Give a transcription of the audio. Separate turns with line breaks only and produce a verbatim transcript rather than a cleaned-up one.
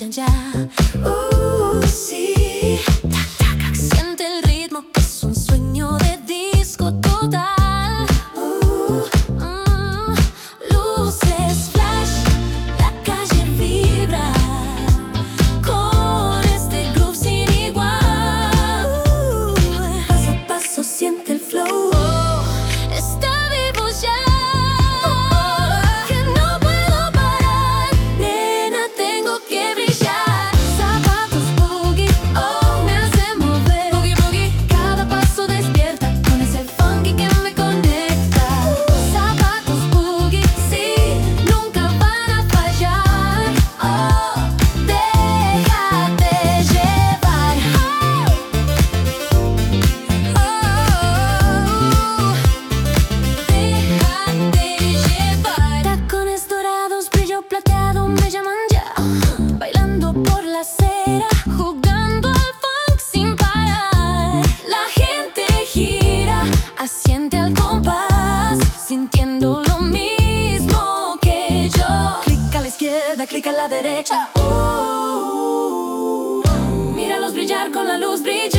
brillan ya. Uh, sí. Tac, tac, siente el ritmo, es un sueño de disco total. Uh, mm, luces, flash, la calle vibra con este groove sin igual. Uh, paso a paso siente el flow. Está vivo ya. Plateado me llaman ya, bailando por la acera, jugando al funk sin parar. La gente gira, asiente al compás, sintiendo lo mismo que yo. Clic a la izquierda, clic a la derecha. Uh, míralos brillar con la luz brillante.